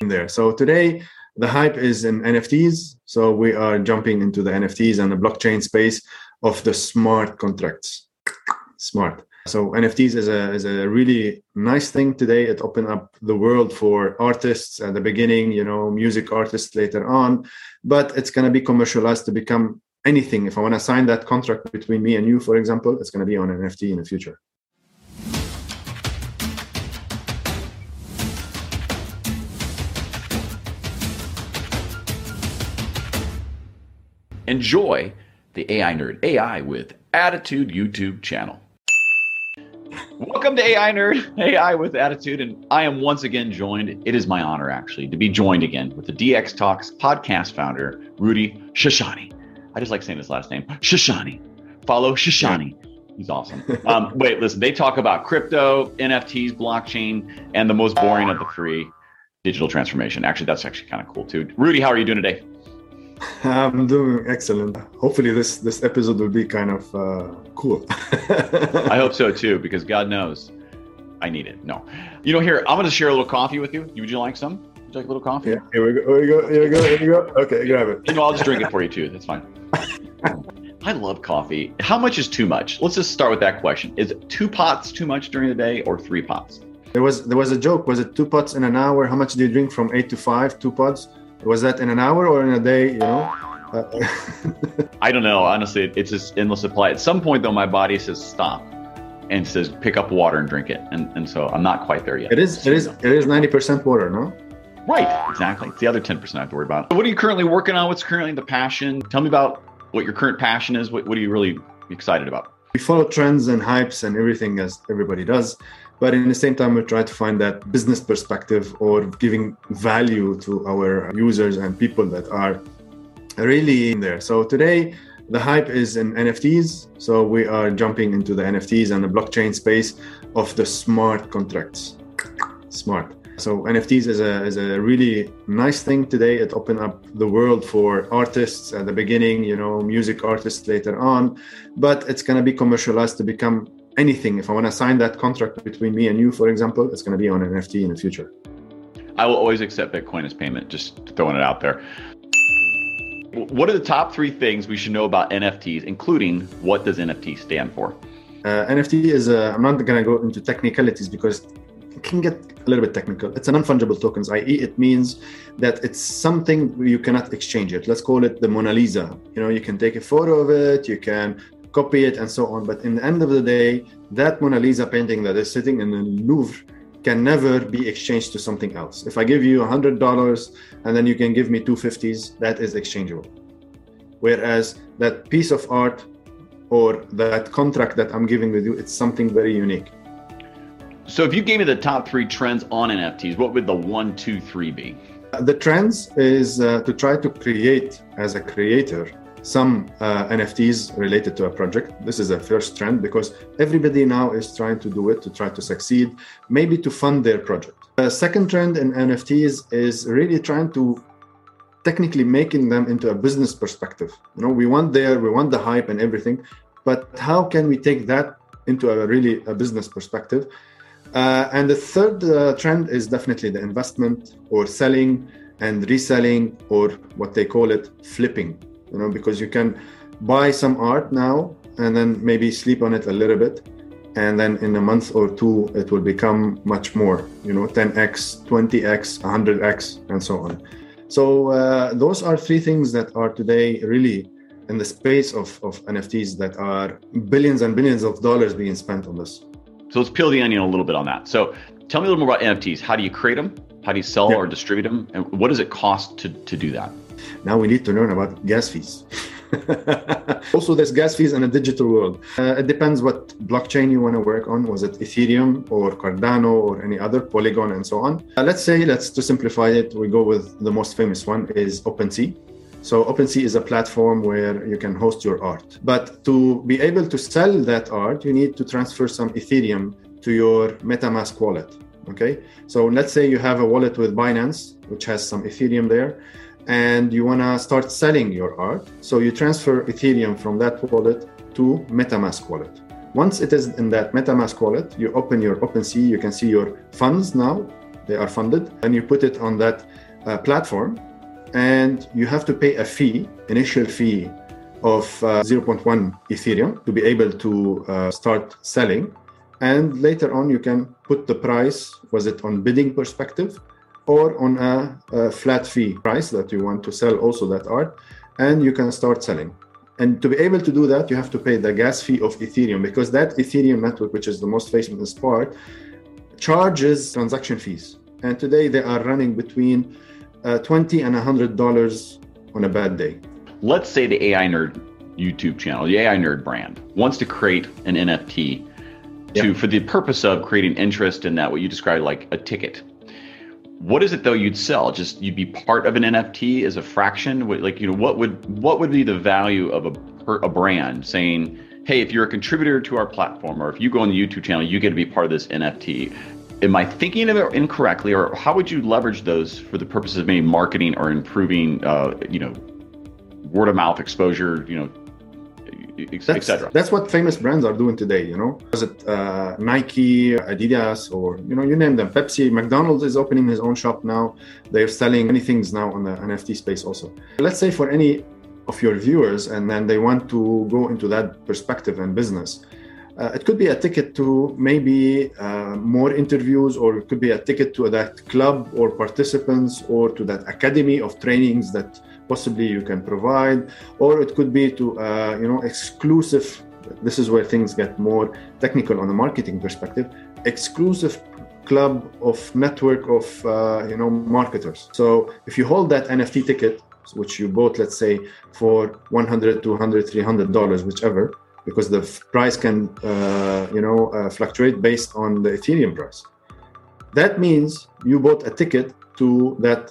in there. So today, the hype is in NFTs. So we are jumping into the NFTs and the blockchain space of the smart contracts. Smart. So NFTs is a really nice thing today. It opened up the world for artists at the beginning, music artists later on, but it's going to be commercialized to become anything. If I want to sign that contract between me and you, for example, it's going to be on an NFT in the future. Enjoy the AI Nerd, AI with Attitude YouTube channel. Welcome to AI Nerd, AI with Attitude, and I am once again joined, it is my honor actually, to be joined again with the DX Talks podcast founder, Rudy Shoshani. I just like saying his last name, Shoshani. Follow Shoshani. He's awesome. Wait, listen, they talk about crypto, NFTs, blockchain, and the most boring of the three, digital transformation. Actually, that's actually kind of cool too. Rudy, how are you doing today? I'm doing excellent. Hopefully this episode will be kind of cool. I hope so too, because God knows I need it. No. Here, I'm going to share a little coffee with you. Would you like some? Would you like a little coffee? Yeah, here we go. Okay, grab it. I'll just drink it for you too. That's fine. I love coffee. How much is too much? Let's just start with that question. Is 2 pots too much during the day or 3 pots? There was a joke. Was it 2 pots in an hour? How much do you drink from 8 to 5? 2 pots? Was that in an hour or in a day, I don't know. Honestly, it's just endless supply. At some point, though, my body says stop and says pick up water and drink it. And so I'm not quite there yet. It is 90% water, no? Right. Exactly. It's the other 10% I have to worry about. What are you currently working on? What's currently the passion? Tell me about what your current passion is. What are you really excited about? We follow trends and hypes and everything as everybody does. But in the same time, we try to find that business perspective or giving value to our users and people that are really in there. So today, the hype is in NFTs. So we are jumping into the NFTs and the blockchain space of the smart contracts. Smart. So NFTs is a really nice thing today. It opened up the world for artists at the beginning, music artists later on, but it's going to be commercialized to become anything. If I want to sign that contract between me and you, for example, it's going to be on an NFT in the future. I will always accept Bitcoin as payment, just throwing it out there. What are the top 3 things we should know about NFTs, including what does NFT stand for? NFT is, I'm not going to go into technicalities because it can get a little bit technical. It's a non-fungible tokens, i.e. it means that it's something you cannot exchange it. Let's call it the Mona Lisa. You can take a photo of it, you can copy it and so on. But in the end of the day, that Mona Lisa painting that is sitting in the Louvre can never be exchanged to something else. If I give you $100 and then you can give me 250s, that is exchangeable. Whereas that piece of art or that contract that I'm giving with you, it's something very unique. So if you gave me the top 3 trends on NFTs, what would the 1, 2, 3 be? The trends is to try to create as a creator some NFTs related to a project. This is a first trend because everybody now is trying to do it, to try to succeed, maybe to fund their project. The second trend in NFTs is really trying to technically making them into a business perspective. We want the hype and everything, but how can we take that into a business perspective? And the third trend is definitely the investment or selling and reselling, or what they call it, flipping. Because you can buy some art now and then maybe sleep on it a little bit. And then in a month or 2, it will become much more, 10x, 20x, 100x, and so on. So those are 3 things that are today really in the space of NFTs that are billions and billions of dollars being spent on this. So let's peel the onion a little bit on that. So tell me a little more about NFTs. How do you create them? How do you sell or distribute them? And what does it cost to do that? Now we need to learn about gas fees. Also, there's gas fees in a digital world. It depends what blockchain you want to work on. Was it Ethereum or Cardano or any other, Polygon and so on? To simplify it, we go with the most famous one is OpenSea. So OpenSea is a platform where you can host your art. But to be able to sell that art, you need to transfer some Ethereum to your MetaMask wallet. Okay, so let's say you have a wallet with Binance, which has some Ethereum there, and you want to start selling your art. So you transfer Ethereum from that wallet to MetaMask wallet. Once it is in that MetaMask wallet, you open your OpenSea, you can see your funds now they are funded, and you put it on that platform, and you have to pay a fee, initial fee of 0.1 Ethereum to be able to start selling. And later on, you can put the price, was it on bidding perspective or on a flat fee price that you want to sell also that art, and you can start selling. And to be able to do that, you have to pay the gas fee of Ethereum, because that Ethereum network, which is the most famous part, charges transaction fees. And today they are running between $20 and $100 on a bad day. Let's say the AI Nerd YouTube channel, the AI Nerd brand, wants to create an NFT for the purpose of creating interest in that, what you described like a ticket. What is it though you'd sell? Just you'd be part of an NFT as a fraction? Like, you know, what would be the value of a brand saying, hey, if you're a contributor to our platform, or if you go on the YouTube channel, you get to be part of this NFT? Am I thinking of it incorrectly, or how would you leverage those for the purposes of maybe marketing or improving, word of mouth exposure, etc.? That's what famous brands are doing today, Was it Nike, Adidas, or, you name them. Pepsi, McDonald's is opening his own shop now. They're selling many things now on the NFT space also. Let's say for any of your viewers, and then they want to go into that perspective and business, it could be a ticket to maybe more interviews, or it could be a ticket to that club or participants, or to that academy of trainings that possibly you can provide, or it could be to exclusive. This is where things get more technical on the marketing perspective. Exclusive club of network of marketers. So if you hold that NFT ticket, which you bought, let's say for $100, $200, $300, whichever, because the price can fluctuate based on the Ethereum price. That means you bought a ticket to that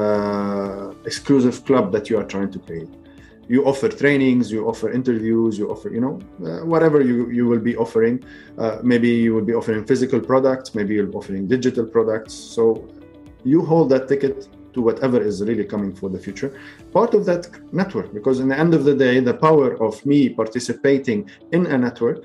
exclusive club that you are trying to create. You offer trainings, you offer interviews, you offer, whatever you will be offering. Maybe you will be offering physical products, maybe you'll be offering digital products. So you hold that ticket to whatever is really coming for the future, part of that network, because in the end of the day, the power of me participating in a network,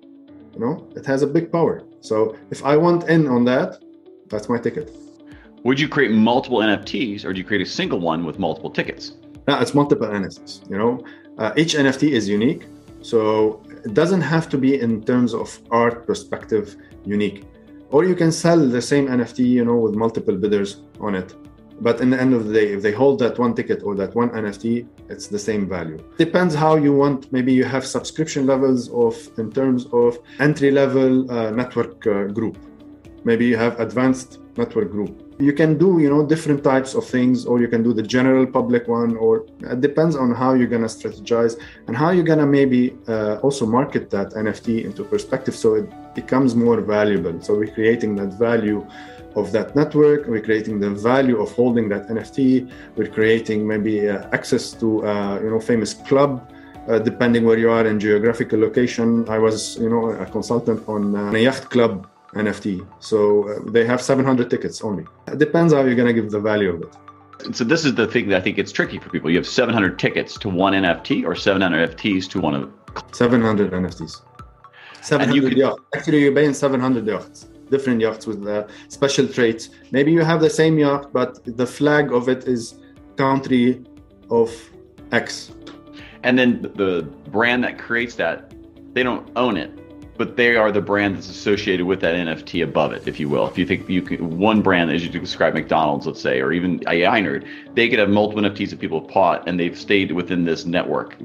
it has a big power. So if I want in on that, that's my ticket. Would you create multiple NFTs, or do you create a single one with multiple tickets? No, it's multiple NFTs. Each NFT is unique, so it doesn't have to be in terms of art perspective unique. Or you can sell the same NFT, with multiple bidders on it. But in the end of the day, if they hold that one ticket or that one NFT, it's the same value. Depends how you want. Maybe you have subscription levels in terms of entry-level network group. Maybe you have advanced network group. You can do, different types of things, or you can do the general public one, or it depends on how you're going to strategize and how you're going to maybe also market that NFT into perspective so it becomes more valuable. So we're creating that value of that network, we're creating the value of holding that NFT, we're creating maybe access to, famous club, depending where you are in geographical location. I was, a consultant on a yacht club NFT. So they have 700 tickets only. It depends how you're going to give the value of it. So this is the thing that I think it's tricky for people. You have 700 tickets to one NFT, or 700 NFTs to one of... 700 NFTs. 700 yachts. Actually, you're buying 700 yachts. Different yachts with special traits. Maybe you have the same yacht, but the flag of it is country of X. And then the brand that creates that, they don't own it, but they are the brand that's associated with that NFT above it, if you will. If you think you can, one brand, as you describe McDonald's, let's say, or even AI Nerd, they could have multiple NFTs that people have bought, and they've stayed within this network.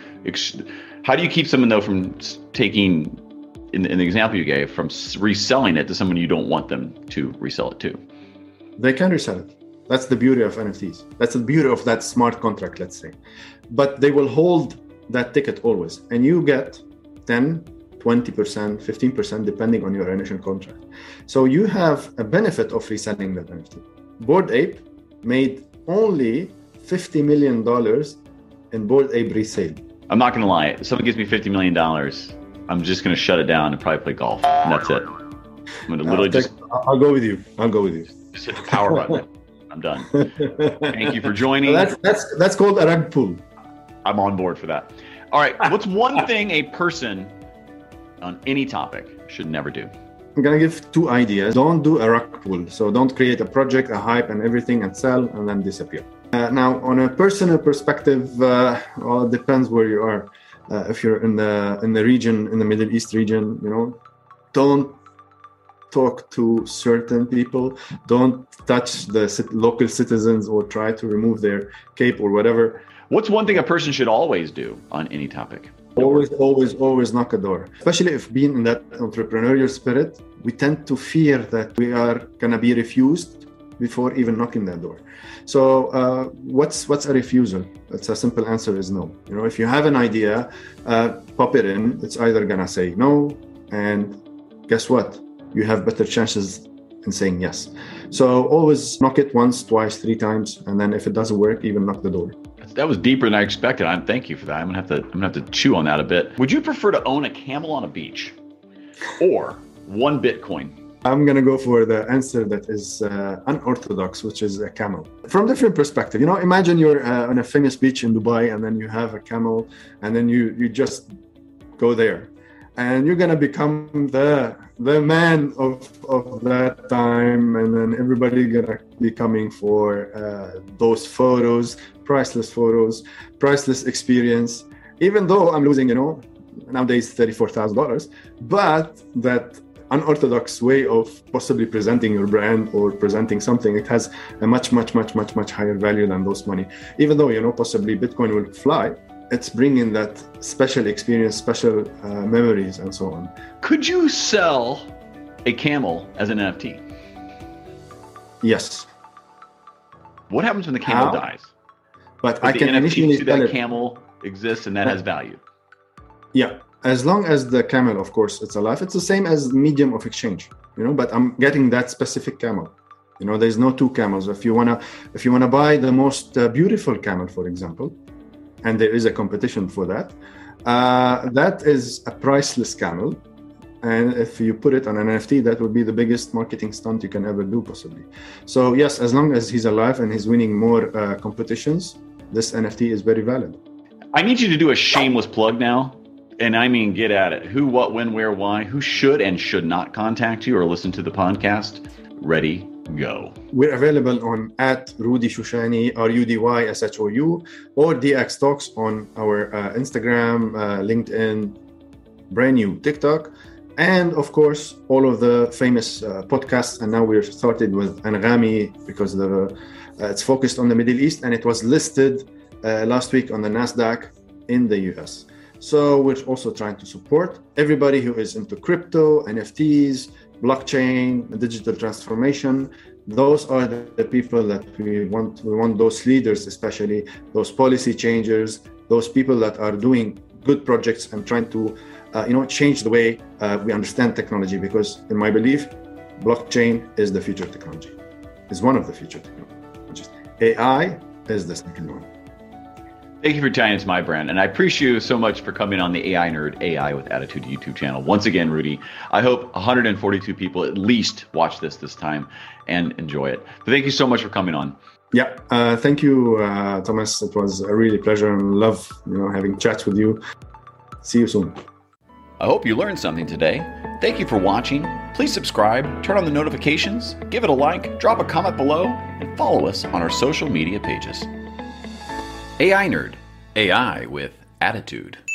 How do you keep someone though from taking, in the example you gave, from reselling it to someone you don't want them to resell it to? They can resell it. That's the beauty of NFTs. That's the beauty of that smart contract, let's say. But they will hold that ticket always, and you get 10, 20%, 15%, depending on your initial contract. So you have a benefit of reselling that NFT. Bored Ape made only $50 million in Bored Ape resale. I'm not going to lie. If someone gives me $50 million, I'm just going to shut it down and probably play golf. And that's it. I'm going to literally I'll go with you. Just hit the power button. I'm done. Thank you for joining. That's called a rug pull. I'm on board for that. All right. What's one thing a person on any topic should never do? I'm gonna give two ideas. Don't do a rug pull. So don't create a project, a hype and everything and sell and then disappear. Now, on a personal perspective, well, it depends where you are. If you're in the region, in the Middle East region, don't talk to certain people. Don't touch the local citizens or try to remove their cape or whatever. What's one thing a person should always do on any topic? Always knock a door. Especially if being in that entrepreneurial spirit, we tend to fear that we are gonna be refused before even knocking that door. So what's a refusal? It's a simple answer is no. If you have an idea, pop it in. It's either gonna say no, and guess what? You have better chances in saying yes. So always knock it once, twice, 3 times, and then if it doesn't work, even knock the door. That was deeper than I expected. Thank you for that. I'm gonna have to chew on that a bit. Would you prefer to own a camel on a beach or 1 Bitcoin? I'm gonna go for the answer that is unorthodox, which is a camel. From different perspective, imagine you're on a famous beach in Dubai, and then you have a camel, and then you just go there, and you're gonna become the man of that time, and then everybody gonna be coming for those photos, priceless experience. Even though I'm losing, nowadays $34,000, but that unorthodox way of possibly presenting your brand or presenting something, it has a much higher value than those money. Even though, possibly Bitcoin will fly, it's bringing that special experience, special memories and so on. Could you sell a camel as an NFT? Yes. What happens when the camel dies? But I can initially sell that camel exists and that has value. Yeah. As long as the camel, of course, it's alive, it's the same as medium of exchange, but I'm getting that specific camel. There's no 2 camels. If you wanna buy the most beautiful camel, for example, and there is a competition for that, that is a priceless camel. And if you put it on an NFT, that would be the biggest marketing stunt you can ever do, possibly. So yes, as long as he's alive and he's winning more competitions, this NFT is very valid. I need you to do a shameless plug now. And I mean, get at it. Who, what, when, where, why, who should and should not contact you or listen to the podcast. Ready, go. We're available on @RudyShoushani, RUDYSHOU, or DX Talks on our Instagram, LinkedIn, brand new TikTok, and of course, all of the famous podcasts. And now we're started with Anghami because it's focused on the Middle East, and it was listed last week on the NASDAQ in the US. So we're also trying to support everybody who is into crypto, NFTs, blockchain, digital transformation. Those are the people that we want. We want those leaders, especially those policy changers, those people that are doing good projects and trying to, change the way we understand technology. Because in my belief, blockchain is the future technology. Is one of the future technologies. AI is the second one. Thank you for tying into my brand. And I appreciate you so much for coming on the AI Nerd AI with Attitude YouTube channel. Once again, Rudy, I hope 142 people at least watch this time and enjoy it. But thank you so much for coming on. Yeah, thank you, Thomas. It was a really pleasure and love, having chats with you. See you soon. I hope you learned something today. Thank you for watching. Please subscribe, turn on the notifications, give it a like, drop a comment below, and follow us on our social media pages. AI Nerd, AI with Attitude.